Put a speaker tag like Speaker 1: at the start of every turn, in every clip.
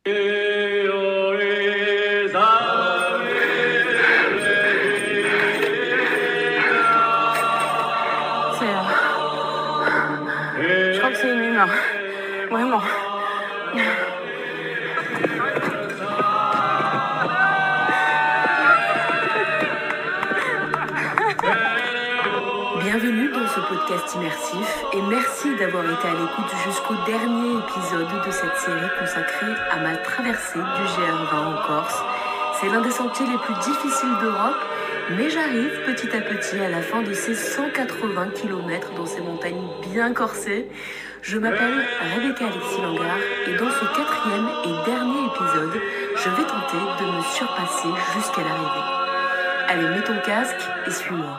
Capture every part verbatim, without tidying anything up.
Speaker 1: Je crois que c'est une humain. Vraiment.
Speaker 2: Bienvenue dans ce podcast immersif et merci d'avoir été à l'écoute jusqu'au dernier épisode de cette série consacrée à ma traversée du G R vingt en Corse. C'est l'un des sentiers les plus difficiles d'Europe, mais j'arrive petit à petit à la fin de ces cent quatre-vingts kilomètres dans ces montagnes bien corsées. Je m'appelle Rebecca Alexis Langard et dans ce quatrième et dernier épisode, je vais tenter de me surpasser jusqu'à l'arrivée. Allez, mets ton casque et suis-moi.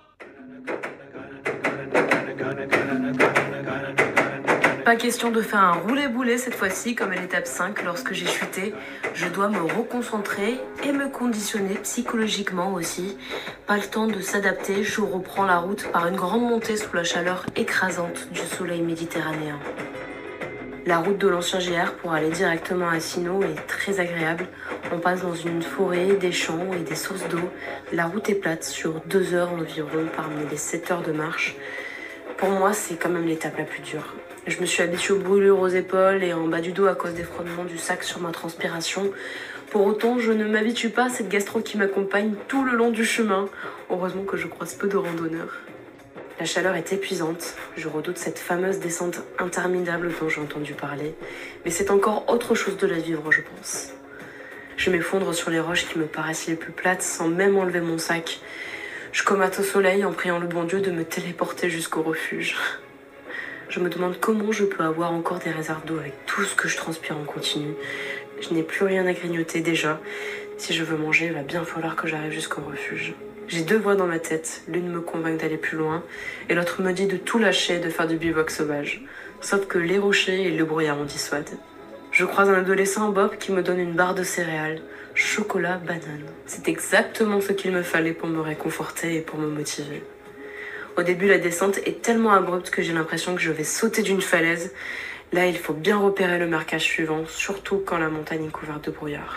Speaker 2: Pas question de faire un roulé-boulé cette fois-ci comme à l'étape cinq lorsque j'ai chuté. Je dois me reconcentrer et me conditionner psychologiquement aussi. Pas le temps de s'adapter, je reprends la route par une grande montée sous la chaleur écrasante du soleil méditerranéen. La route de l'ancien G R pour aller directement à Sino est très agréable. On passe dans une forêt, des champs et des sources d'eau. La route est plate sur deux heures environ parmi les sept heures de marche. Pour moi, c'est quand même l'étape la plus dure. Je me suis habituée aux brûlures aux épaules et en bas du dos à cause des frottements du sac sur ma transpiration. Pour autant, je ne m'habitue pas à cette gastro qui m'accompagne tout le long du chemin. Heureusement que je croise peu de randonneurs. La chaleur est épuisante. Je redoute cette fameuse descente interminable dont j'ai entendu parler. Mais c'est encore autre chose de la vivre, je pense. Je m'effondre sur les roches qui me paraissent les plus plates sans même enlever mon sac. Je comate au soleil en priant le bon Dieu de me téléporter jusqu'au refuge. Je me demande comment je peux avoir encore des réserves d'eau avec tout ce que je transpire en continu. Je n'ai plus rien à grignoter déjà. Si je veux manger, il va bien falloir que j'arrive jusqu'au refuge. J'ai deux voix dans ma tête. L'une me convainc d'aller plus loin et l'autre me dit de tout lâcher et de faire du bivouac sauvage. Sauf que les rochers et le brouillard m'en dissuadent. Je croise un adolescent Bob qui me donne une barre de céréales. Chocolat, banane. C'est exactement ce qu'il me fallait pour me réconforter et pour me motiver. Au début, la descente est tellement abrupte que j'ai l'impression que je vais sauter d'une falaise. Là, il faut bien repérer le marquage suivant, surtout quand la montagne est couverte de brouillard.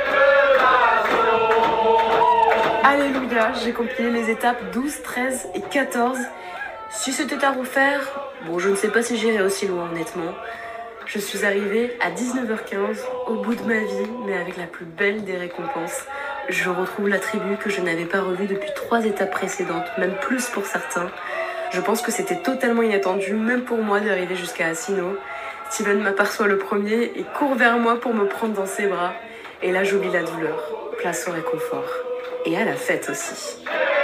Speaker 2: Alléluia, j'ai compilé les étapes douze, treize et quatorze. Si c'était à refaire, bon, je ne sais pas si j'irai aussi loin, honnêtement. Je suis arrivée à dix-neuf heures quinze, au bout de ma vie, mais avec la plus belle des récompenses. Je retrouve la tribu que je n'avais pas revue depuis trois étapes précédentes, même plus pour certains. Je pense que c'était totalement inattendu, même pour moi, d'arriver jusqu'à Asino. Steven m'aperçoit le premier et court vers moi pour me prendre dans ses bras. Et là, j'oublie la douleur, place au réconfort. Et à la fête aussi.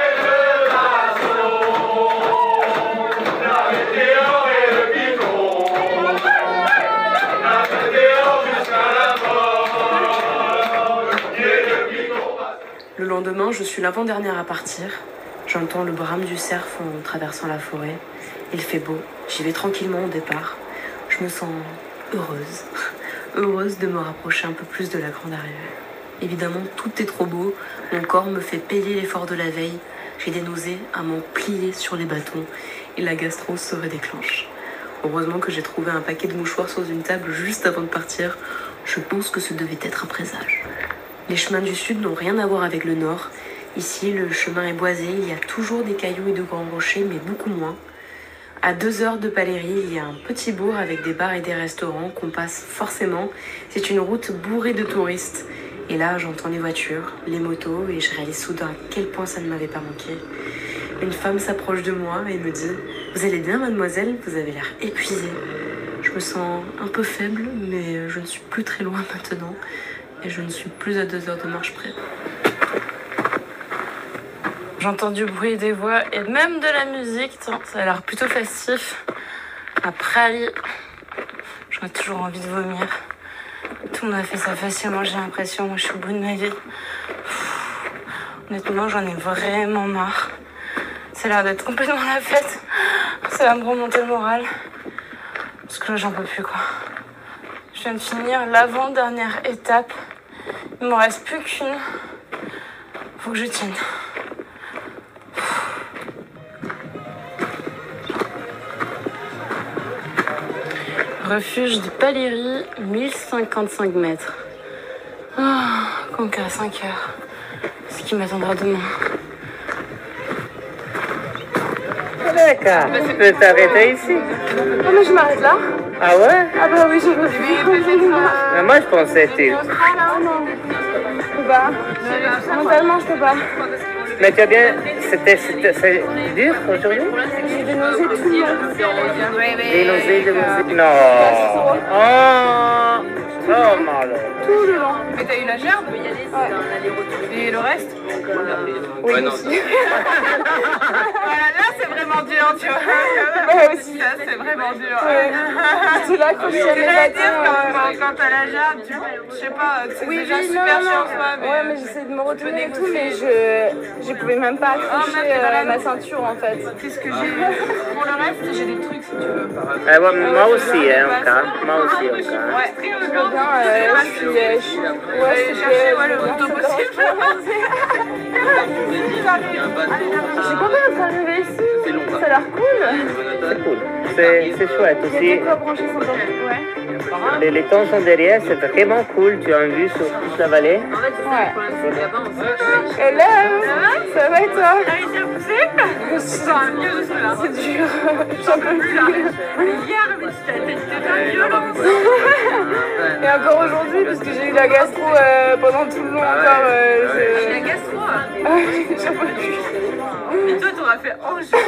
Speaker 2: Le lendemain, je suis l'avant-dernière à partir. J'entends le brame du cerf en traversant la forêt. Il fait beau, j'y vais tranquillement au départ. Je me sens heureuse, heureuse de me rapprocher un peu plus de la grande arrivée. Évidemment, tout est trop beau, mon corps me fait payer l'effort de la veille. J'ai des nausées à m'en plier sur les bâtons et la gastro se redéclenche. Heureusement que j'ai trouvé un paquet de mouchoirs sur une table juste avant de partir. Je pense que ce devait être un présage. Les chemins du sud n'ont rien à voir avec le nord. Ici, le chemin est boisé, il y a toujours des cailloux et de grands rochers, mais beaucoup moins. À deux heures de Paléry, il y a un petit bourg avec des bars et des restaurants qu'on passe forcément. C'est une route bourrée de touristes. Et là, j'entends les voitures, les motos, et je réalise soudain à quel point ça ne m'avait pas manqué. Une femme s'approche de moi et me dit « Vous allez bien, mademoiselle? Vous avez l'air épuisée. » Je me sens un peu faible, mais je ne suis plus très loin maintenant. Et je ne suis plus à deux heures de marche près. J'entends du bruit, des voix et même de la musique. Ça a l'air plutôt festif. Après Ali, j'aurais toujours envie de vomir. Tout m'a fait ça facilement, j'ai l'impression. Je suis au bout de ma vie. Honnêtement, j'en ai vraiment marre. Ça a l'air d'être complètement la fête. Ça va me remonter le moral. Parce que là, j'en peux plus, quoi. Je viens de finir l'avant-dernière étape. Il m'en reste plus qu'une. Faut que je tienne.
Speaker 1: Refuge de Paléry, mille cinquante-cinq mètres. Oh, Conca à cinq heures. Ce qui m'attendra demain.
Speaker 3: D'accord, tu peux t'arrêter ici.
Speaker 1: Oh, mais je m'arrête là.
Speaker 3: Ah ouais?
Speaker 1: Ah bah oui, je veux bien.
Speaker 3: Mais moi je pensais que tu...
Speaker 1: Ah non, je peux pas. Mentalement, je peux pas.
Speaker 3: Mais tu as bien... C'était... c'était- C'est dur aujourd'hui?
Speaker 1: J'ai des nausées tout le long.
Speaker 3: Des nausées, des nausées... Non. Oh, oh malade.
Speaker 1: Tout le long.
Speaker 4: Mais t'as eu la gerbe? Ouais. Et le reste?
Speaker 1: Oui, aussi.
Speaker 4: Voilà, là c'est vraiment dur, tu vois.
Speaker 1: Ouais, aussi.
Speaker 4: Ça c'est vraiment dur.
Speaker 1: Ouais. C'est là que je suis
Speaker 4: C'est
Speaker 1: allée
Speaker 4: à dire
Speaker 1: matin.
Speaker 4: quand, quand, quand t'as la gerbe, tu je sais pas, c'est
Speaker 1: Oui,
Speaker 4: déjà
Speaker 1: oui,
Speaker 4: super
Speaker 1: non,
Speaker 4: chiant
Speaker 1: non.
Speaker 4: en soi, mais...
Speaker 1: Ouais, mais j'essaie de me retenir et tout, mais je, je pouvais même pas accrocher
Speaker 4: même,
Speaker 1: euh,
Speaker 4: voilà.
Speaker 1: ma ceinture en fait.
Speaker 4: Qu'est-ce que j'ai... Pour le reste, j'ai des trucs si tu veux.
Speaker 3: Eh, ouais, moi aussi, hein, au cas. Moi aussi, au cas.
Speaker 4: Ouais, très
Speaker 1: Je veux bien, euh, je suis... euh, je suis- Ouais,
Speaker 4: Aller
Speaker 1: je
Speaker 4: chercher,
Speaker 1: suis...
Speaker 4: ouais, le
Speaker 1: je veux
Speaker 4: plus tôt
Speaker 1: bien,
Speaker 4: possible.
Speaker 1: c'est Je suis contente d'être arrivée ici. Ça a l'air cool.
Speaker 3: C'est cool. C'est c'est chouette
Speaker 1: Il y a
Speaker 3: aussi.
Speaker 1: de quoi brancher son temps. Ouais.
Speaker 3: Les, les temps sont derrière, c'est vraiment cool. Tu as une vue sur toute la vallée.
Speaker 1: Ouais. Hello. Ça va et toi?
Speaker 4: T'as réussi à pousser? C'est un mieux de cela.
Speaker 1: C'est dur. J'en peux plus.
Speaker 4: Hier, mais t'étais pas violent.
Speaker 1: Et encore aujourd'hui, parce que j'ai eu la gastro euh, pendant tout le long encore. Euh, je-
Speaker 4: La gastro.
Speaker 1: J'en peux plus.
Speaker 4: Et toi, t'auras fait oh, je...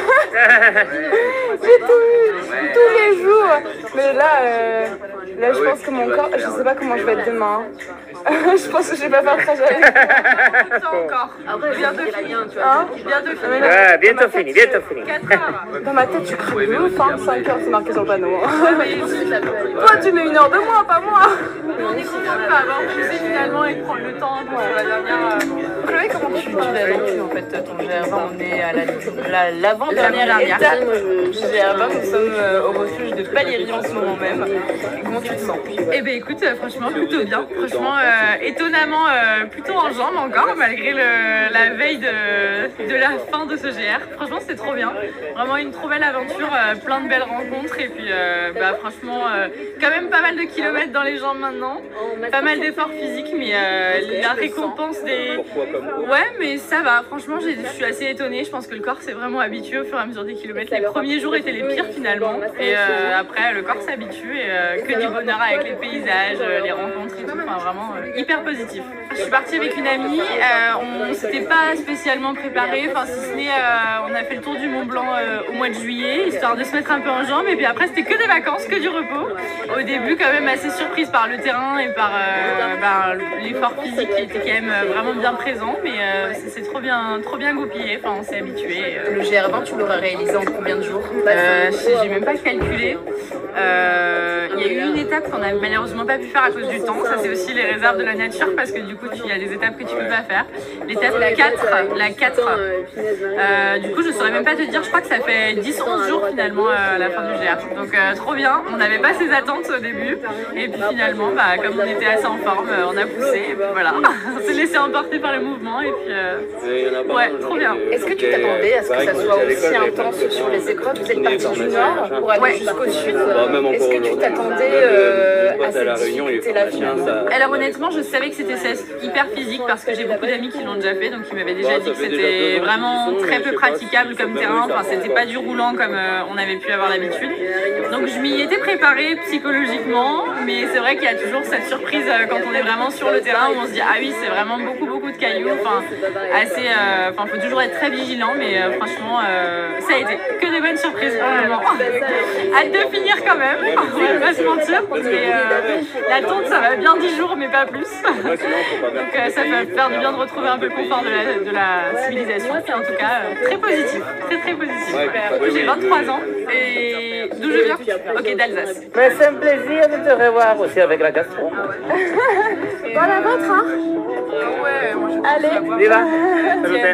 Speaker 1: J'ai tout eu, tous les jours. Mais là, euh, là, je pense que mon corps, je sais pas comment je vais être demain. Je pense que je vais pas faire le trajet.
Speaker 4: Tout encore. Après, bientôt fini.
Speaker 1: Hein?
Speaker 4: Bientôt fini.
Speaker 3: Ouais, bientôt fini, bientôt fini.
Speaker 4: quatre heures.
Speaker 1: Dans ma tête, tu cries de ouf, hein. cinq heures, c'est marqué sur le panneau.
Speaker 4: Mais ça peut aller.
Speaker 1: Toi, tu mets une heure de moins, pas moi.
Speaker 4: On est content de pas avoir poussé finalement et de prendre le temps pour la dernière. euh,
Speaker 1: Chloé, comment tu, tu l'as vécu en fait, ton G R vingt? On est à la- la- l'avant-dernière
Speaker 4: L'avant-dernière.
Speaker 1: étape du G R vingt. Nous sommes euh, au refuge de Paléry en ce moment même. Comment tu te sens?
Speaker 4: Eh ben écoute, euh, franchement plutôt bien. Franchement, euh, étonnamment euh, plutôt en jambes encore, malgré le, la veille de, de la fin de ce G R. Franchement, c'était trop bien. Vraiment une trop belle aventure, euh, plein de belles rencontres et puis euh, bah, franchement, euh, quand même pas mal de kilomètres dans les jambes maintenant. Pas mal d'efforts physiques, mais euh, la récompense des... Ouais, mais ça va. Franchement, j'ai- je suis assez étonnée. Je pense que le corps s'est vraiment habitué au fur et à mesure des kilomètres. Les premiers jours étaient les pires finalement. Et euh, après, le corps s'habitue et euh, que du bonheur avec les paysages, euh, les rencontres et tout. Enfin, vraiment euh, hyper positif. Je suis partie avec une amie. Euh, on s'était pas spécialement préparé. Enfin, si ce n'est, euh, on a fait le tour du Mont Blanc euh, au mois de juillet, histoire de se mettre un peu en jambes. Et puis après, c'était que des vacances, que du repos. Au début, quand même assez surprise par le terrain et par euh, ben, l'effort physique qui était quand même euh, vraiment bien présent. Mais euh, c'est c'est trop bien, trop bien goupillé. Enfin, on s'est habitué. euh.
Speaker 1: Le G R vingt, tu l'aurais réalisé en combien de jours?
Speaker 4: Euh, j'ai même pas calculé. Euh, Il y a eu une étape qu'on n'a malheureusement pas pu faire à cause du temps. Ça, c'est aussi les réserves de la nature parce que du coup, il y a des étapes que tu peux pas faire. L'étape quatre, la quatre, euh, du coup, je saurais même pas te dire. Je crois que ça fait dix onze jours finalement euh, à la fin du G R. Donc, euh, trop bien. On n'avait pas ces attentes au début. Et puis finalement, bah, comme on était assez en forme, euh, on a poussé. Et puis voilà, on s'est laissé emporter par le mouvement. Et puis, euh, ouais, trop bien.
Speaker 1: Est-ce que tu t'attendais à ce que ça soit aussi intense sur les épreuves? Vous êtes parti du nord pour aller
Speaker 4: Ouais.
Speaker 1: jusqu'au sud. Est-ce que tu t'attendais euh, à cette difficulté-là finalement?
Speaker 4: Alors honnêtement, je savais que c'était hyper physique parce que j'ai beaucoup d'amis qui l'ont déjà fait, donc ils m'avaient déjà dit que c'était vraiment très peu praticable comme terrain. Enfin, c'était pas du roulant comme euh, on avait pu avoir l'habitude. Donc je m'y étais préparée psychologiquement, mais c'est vrai qu'il y a toujours cette surprise euh, quand on est vraiment sur le terrain où on se dit ah oui, c'est vraiment beaucoup beaucoup de cailloux. Enfin, assez. Euh, enfin, faut toujours être très vigilant, mais euh, franchement, euh, ça a été que des bonnes surprises pour le moment. Hâte de finir quand même, on va pas se mentir. Mais euh, l'attente, ça va bien dix jours, mais pas plus. Donc euh, ça va faire du bien de retrouver un peu le confort de la, de la civilisation. Et en tout cas, euh, très positif, très très positif. J'ai vingt-trois ans et d'où je viens? Ok, d'Alsace.
Speaker 3: Mais c'est un plaisir de te revoir aussi avec la gastro.
Speaker 1: Bon, la vôtre, hein?
Speaker 4: Ouais, moi je
Speaker 1: Allez.
Speaker 3: Viva! Salute!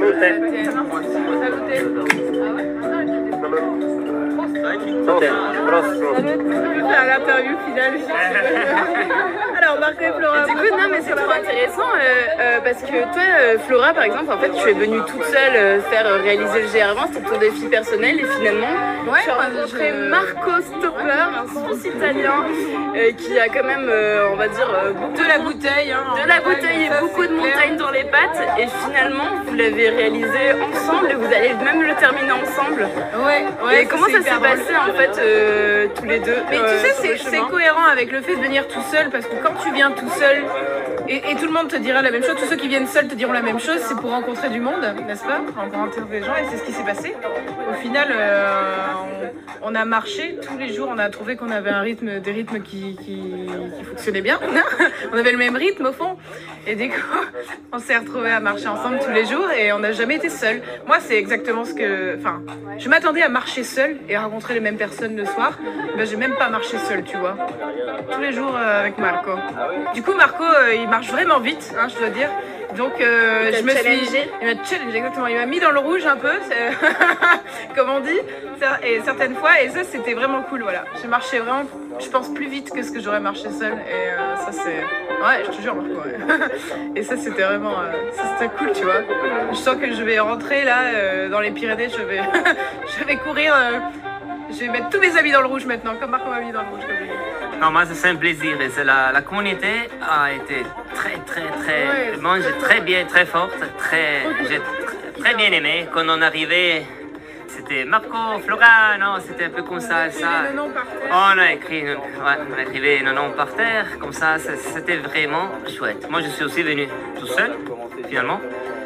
Speaker 3: Salute! Prost!
Speaker 4: vais faire l'interview finale. Alors, Marco et Flora.
Speaker 1: Du coup, non, mais c'est trop intéressant euh, euh, parce que toi, euh, Flora, par exemple, en fait, tu es venue toute seule euh, faire euh, réaliser le G R vingt, c'était ton défi personnel et finalement,
Speaker 4: Ouais,
Speaker 1: tu as
Speaker 4: moi,
Speaker 1: rencontré
Speaker 4: je-
Speaker 1: Marco Stopper, un Suisse italien euh, qui a quand même, euh, on va dire, euh, beaucoup
Speaker 4: De la bouteille, hein.
Speaker 1: de la bouteille et
Speaker 4: Ça,
Speaker 1: beaucoup
Speaker 4: c'est
Speaker 1: de
Speaker 4: clair.
Speaker 1: montagnes dans les pattes et finalement, vous l'avez réalisé ensemble et vous allez même le terminer ensemble.
Speaker 4: Ouais, ouais.
Speaker 1: et comment ça
Speaker 4: c'est
Speaker 1: s'est
Speaker 4: hyper drôle.
Speaker 1: passé en fait euh, tous les deux
Speaker 4: Mais
Speaker 1: euh,
Speaker 4: tu sais,
Speaker 1: sur
Speaker 4: c'est
Speaker 1: le
Speaker 4: c'est
Speaker 1: chemin
Speaker 4: cohérent avec le fait de venir tout seul, parce que quand tu viens tout seul, et, et tout le monde te dira la même chose, tous ceux qui viennent seuls te diront la même chose, c'est pour rencontrer du monde, n'est-ce pas? Rencontrer des gens, et c'est ce qui s'est passé. Au final, euh, on, on a marché tous les jours, on a trouvé qu'on avait un rythme, des rythmes qui, qui, qui fonctionnaient bien. On avait le même rythme au fond, et du coup, on s'est retrouvés à marcher ensemble tous les jours, et on n'a jamais été seuls. Moi, c'est exactement ce que... Enfin, je m'attendais à marcher seule et à rencontrer les mêmes personnes le soir. Ben, j'ai même pas marché seule, tu vois. Tous les jours euh, avec Marco. Du coup, Marco, euh, il marche vraiment vite, hein, je dois dire. Donc, euh,
Speaker 1: Il t'a
Speaker 4: je me suis...
Speaker 1: challengé.
Speaker 4: Il m'a challengé, exactement. Il m'a mis dans le rouge un peu, c'est- comme on dit, et certaines fois. Et ça, c'était vraiment cool, voilà. J'ai marché vraiment, je pense, plus vite que ce que j'aurais marché seule. Et euh, ça, c'est... Ouais, je te jure, Marco. Ouais. Et ça, c'était vraiment... euh, ça, c'était cool, tu vois. Je sens que je vais rentrer, là, euh, dans les Pyrénées. Je vais, je vais courir... euh, Je vais mettre tous mes habits dans le rouge maintenant, comme Marco m'a mis dans le rouge. Comme je dis.
Speaker 5: Non, moi, c'est un plaisir. Et c'est la, la communauté a été très, très, très.
Speaker 4: Ouais,
Speaker 5: Moi, j'ai très bien, très forte. Très, j'ai tr- très bien aimé. Quand on arrivait, c'était Marco, Flora, non, c'était un peu comme ça. ça.
Speaker 4: Le nom par terre.
Speaker 5: On a écrit, ouais, on a écrivé nos noms par terre, comme ça, ça- c'était vraiment chouette. Moi, je suis aussi venu tout seul, finalement.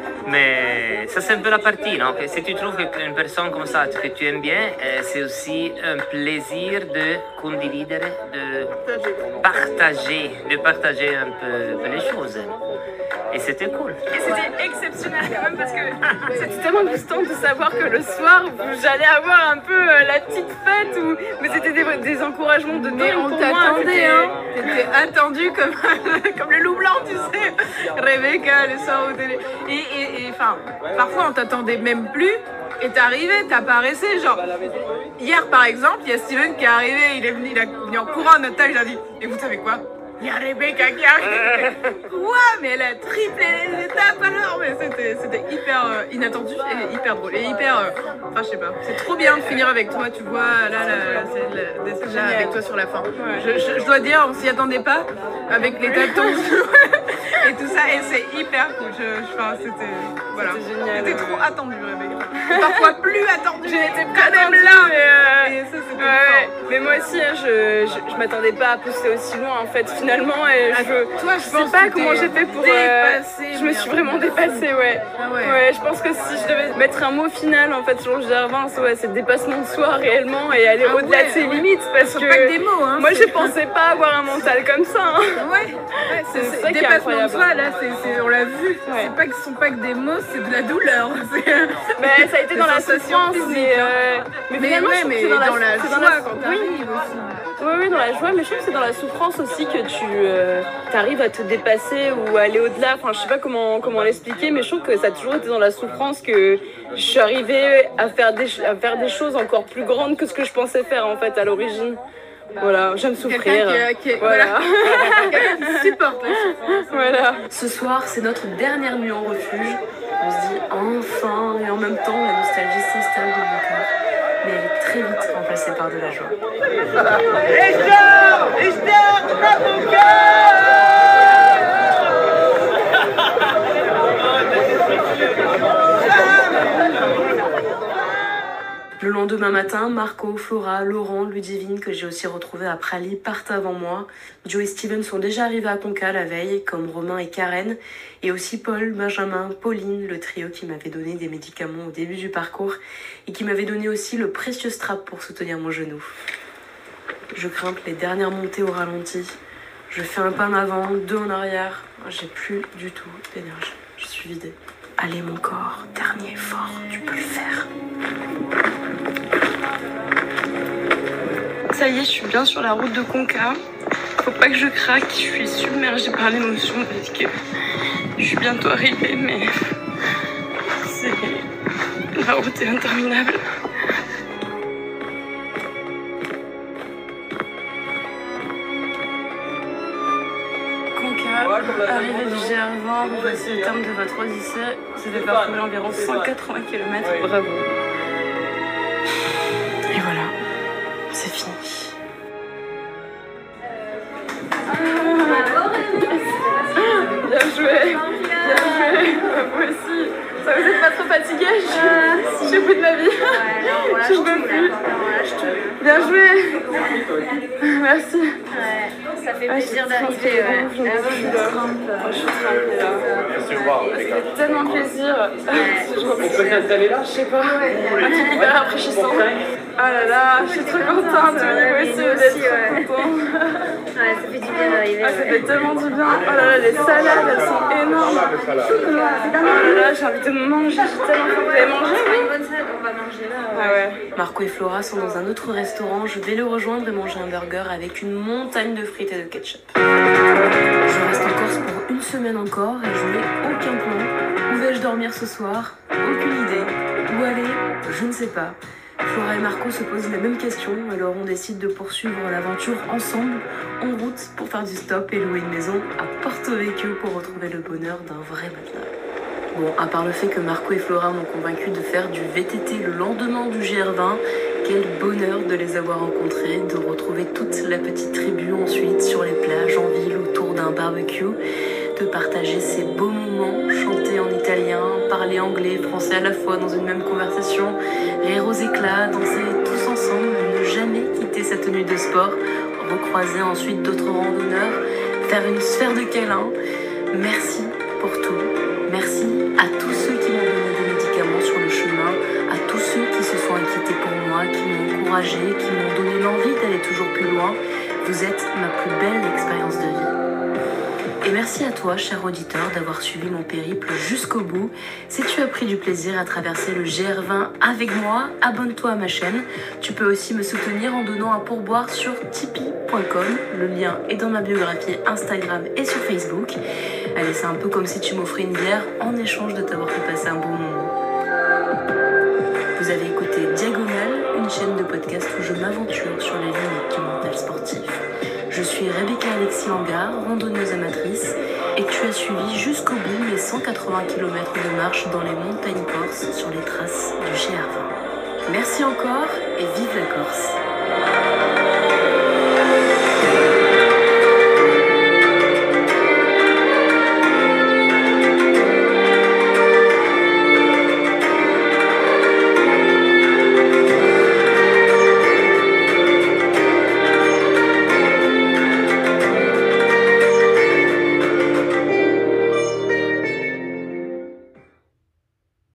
Speaker 5: Mais ça, c'est un peu la partie, non? Que si tu trouves une personne comme ça que tu aimes bien, euh, c'est aussi un plaisir de condividere, de partager, de partager un peu, un peu les choses. Et c'était cool.
Speaker 1: Et c'était exceptionnel quand même parce que c'était tellement gustant de savoir que le soir j'allais avoir un peu euh, la petite fête ou mais c'était des, des encouragements de
Speaker 4: Mais
Speaker 1: dingue
Speaker 4: on
Speaker 1: pour moi.
Speaker 4: t'attendait,
Speaker 1: c'était-
Speaker 4: hein. T'étais attendu comme, comme le loup blanc, tu sais. Rebecca, les soirs au télé. Et, et, et enfin, parfois on t'attendait même plus. Et t'es arrivé, t'apparaissais, genre. Hier par exemple, il y a Steven qui est arrivé, il est venu, il a venu en courant à notre table, il a dit, et vous savez quoi? Il y a Rebecca qui arrive. Quoi? Mais elle a triplé les étapes alors. Mais c'était c'était hyper euh, inattendu et hyper drôle. Et hyper. euh, Enfin, je sais pas. C'est trop bien de finir avec toi, tu vois. Là, là, c'est la- d'être là avec toi sur la fin. Je, je- je dois dire, on s'y attendait pas avec les tâtons et tout ça. Et c'est hyper cool. Je, je, enfin, c'était. Voilà.
Speaker 1: C'était génial,
Speaker 4: C'était
Speaker 1: ouais.
Speaker 4: trop attendu, Rebecca. Parfois plus attendu.
Speaker 1: J'ai été
Speaker 4: quand même
Speaker 1: attendue,
Speaker 4: là.
Speaker 1: mais, euh,
Speaker 4: Et ça, c'était
Speaker 1: Ouais,
Speaker 4: fort.
Speaker 1: mais moi aussi, hein, je, je, je m'attendais pas à pousser aussi loin en fait finalement et je,
Speaker 4: Toi, je
Speaker 1: je
Speaker 4: pense
Speaker 1: sais pas
Speaker 4: que
Speaker 1: comment
Speaker 4: t'es
Speaker 1: j'ai fait pour. euh,
Speaker 4: dépassée,
Speaker 1: je me
Speaker 4: mais
Speaker 1: suis
Speaker 4: un
Speaker 1: vraiment
Speaker 4: truc de fou.
Speaker 1: dépassée, ouais.
Speaker 4: Ah ouais.
Speaker 1: Ouais, je pense que si je devais mettre un mot final en fait sur le G R vingt, ouais, c'est le dépassement de soi réellement et aller
Speaker 4: Ah
Speaker 1: au-delà
Speaker 4: ouais,
Speaker 1: de ses
Speaker 4: ouais.
Speaker 1: limites parce
Speaker 4: Ce sont
Speaker 1: que.
Speaker 4: pas que des mots, hein.
Speaker 1: Moi,
Speaker 4: c'est-
Speaker 1: je pensais pas avoir un mental comme ça. hein.
Speaker 4: Ouais, ouais, c'est
Speaker 1: C'est
Speaker 4: c'est
Speaker 1: ça qui est
Speaker 4: dépassement de
Speaker 1: incroyable.
Speaker 4: soi, là, c'est, c'est- on l'a vu.
Speaker 1: Ouais.
Speaker 4: C'est pas que ce sont pas que des mots, c'est de la douleur. C'est-
Speaker 1: Mais ça a été
Speaker 4: Des
Speaker 1: dans la
Speaker 4: sensations
Speaker 1: souffrance,
Speaker 4: physiques,
Speaker 1: mais,
Speaker 4: hein.
Speaker 1: euh, mais
Speaker 4: Mais
Speaker 1: finalement,
Speaker 4: ouais,
Speaker 1: je trouve que
Speaker 4: mais
Speaker 1: c'est
Speaker 4: dans la,
Speaker 1: c'est
Speaker 4: joie quand
Speaker 1: Oui,
Speaker 4: t'arrives aussi.
Speaker 1: oui, oui, dans la joie, mais je trouve que c'est dans la souffrance aussi que tu euh, arrives à te dépasser ou à aller au-delà. Enfin, je sais pas comment, comment l'expliquer, mais je trouve que ça a toujours été dans la souffrance que je suis arrivée à faire des, à faire des choses encore plus grandes que ce que je pensais faire en fait à l'origine. Voilà, j'aime souffrir.
Speaker 4: Quelqu'un qui, qui,
Speaker 1: Voilà.
Speaker 4: voilà. Quelqu'un qui supporte la souffrance.
Speaker 1: Voilà.
Speaker 2: Ce soir, c'est notre dernière nuit en refuge. On se dit enfin, et en même temps, la nostalgie s'installe dans mon cœur. Mais elle est très vite remplacée par de la joie. Le lendemain matin, Marco, Flora, Laurent, Ludivine, que j'ai aussi retrouvé à Prali, partent avant moi. Joe et Steven sont déjà arrivés à Conca la veille, comme Romain et Karen, et aussi Paul, Benjamin, Pauline, le trio qui m'avait donné des médicaments au début du parcours et qui m'avait donné aussi le précieux strap pour soutenir mon genou. Je grimpe les dernières montées au ralenti. Je fais un pas en avant, deux en arrière. J'ai plus du tout d'énergie. Je suis vidée. Allez mon corps, dernier effort, tu peux le faire.
Speaker 1: Ça y est, je suis bien sur la route de Conca. Faut pas que je craque, je suis submergée par l'émotion parce que je suis bientôt arrivée, mais c'est... la route est interminable. Conca, arrivée du G R vingt, voici le terme de votre odyssée. Vous avez parcouru environ cent quatre-vingts kilomètres, bravo. Et voilà, c'est fini. Bien joué, bien joué, moi aussi. Ça vous êtes pas trop fatigué? Je suis au bout de ma vie. Je peux plus. Bien joué. Merci.
Speaker 6: Ça fait plaisir d'arriver.
Speaker 1: Je suis trempée là. Ça fait tellement plaisir. On peut s'installer là? Je sais pas. Un truc hyper rafraîchissant. Ah là là, je suis trop contente. Moi aussi d'être trop contente.
Speaker 6: Ouais, ça fait du bien d'arriver.
Speaker 1: Ah, ça fait tellement du bien. Oh là là, les salades, elles sont énormes. Oh là là, j'ai envie de manger. J'ai tellement faim. Vous avez mangé?
Speaker 6: Une bonne salade, on va manger là.
Speaker 1: Ah ouais.
Speaker 2: Marco et Flora sont dans un autre restaurant. Je vais le rejoindre et manger un burger avec une montagne de frites et de ketchup. Je reste en Corse pour une semaine encore et je n'ai aucun plan. Où vais-je dormir ce soir? Aucune idée. Où aller? Je ne sais pas. Flora et Marco se posent la même question, alors on décide de poursuivre l'aventure ensemble, en route pour faire du stop et louer une maison à Porto Vecchio pour retrouver le bonheur d'un vrai matelas. Bon, à part le fait que Marco et Flora m'ont convaincu de faire du V T T le lendemain du G R vingt, quel bonheur de les avoir rencontrés, de retrouver toute la petite tribu ensuite sur les plages, en ville, autour d'un barbecue, de partager ces beaux moments, chanter en italien, parler anglais, français à la fois dans une même conversation, rire aux éclats, danser tous ensemble, ne jamais quitter sa tenue de sport, recroiser ensuite d'autres randonneurs, faire une sphère de câlin. Merci pour tout. Merci à tous ceux qui m'ont donné des médicaments sur le chemin, à tous ceux qui se sont inquiétés pour moi, qui m'ont encouragé, qui m'ont donné l'envie d'aller toujours plus loin. Vous êtes ma plus belle expérience de vie. Et merci à toi, cher auditeur, d'avoir suivi mon périple jusqu'au bout. Si tu as pris du plaisir à traverser le G R vingt avec moi, abonne-toi à ma chaîne. Tu peux aussi me soutenir en donnant un pourboire sur tipeee point com. Le lien est dans ma biographie Instagram et sur Facebook. Allez, c'est un peu comme si tu m'offrais une bière en échange de t'avoir fait passer un bon moment. Vous avez écouté Diagonale, une chaîne de podcast où je m'aventure sur les limites du mental sportif. Je suis Rebecca Alexis Hangar, randonneuse amatrice, et tu as suivi jusqu'au bout les cent quatre-vingts kilomètres de marche dans les montagnes corses sur les traces du G R vingt. Merci encore et vive la Corse!